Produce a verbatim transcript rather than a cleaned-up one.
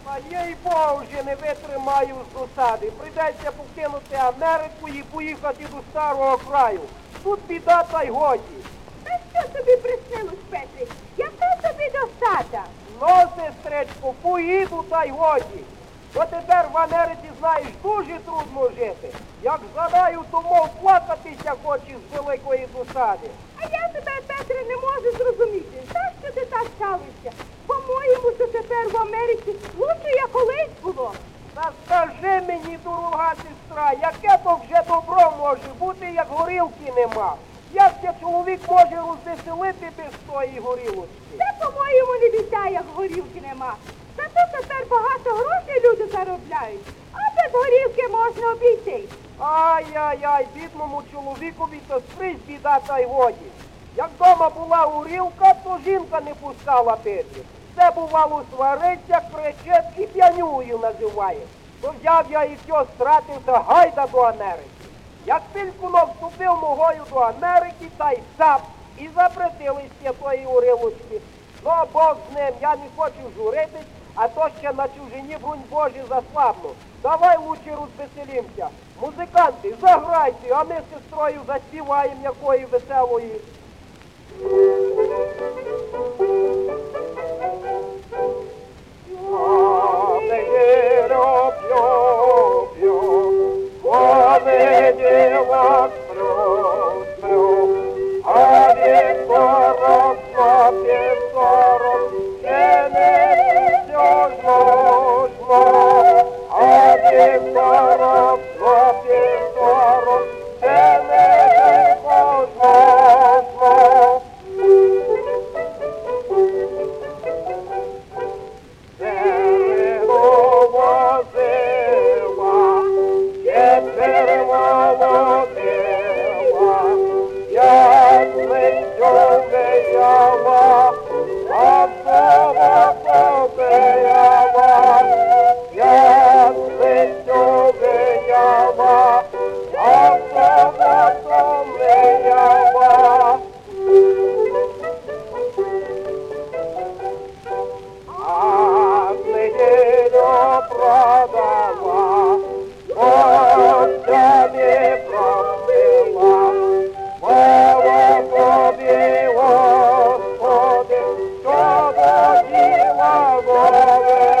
А їй Богу вже не витримаю з досади. Прийдеться покинути Америку і поїхати до старого краю. Тут біда та й годі. Та що тобі приснилось, Петрик? Яка тобі досада? Ну, сестричко, поїду та й годі. Бо тепер в Америці, знаєш, дуже трудно жити. Як згадаю, то мов плакатися хочеш з великої досади. А я тебе, Петре, не можу зрозуміти. За що ти так ставишся? По-моєму, що тепер в Америці лучше, як колись було. Та скажи мені, дорога сестра, яке то вже добро може бути, як горілки нема? Як це чоловік може розвеселити без тої горілочки? Це, по-моєму, не біда, як горілки нема. Зато тепер багато грошей люди заробляють, а без горілки можна обійтись. Ай-яй-яй, бідному чоловікові то скрізь біда та й годі. Як вдома була горілка, то жінка не пускала пити. Все бувало свариться, кричить і п'янюю називає. То взяв я і все стратився, гайда до Америки. Як тільки вступив ногою до Америки, та й сап, і запретилися тої горілочки. Ну, Бог з ним, я не хочу журитись, а то ще на чужині, брунь Божі, заслабну. Давай лучше розвеселімся. Музиканти, заграйте, а ми з сестрою заспіваємо якої веселої. Господи, що воділа, Боже.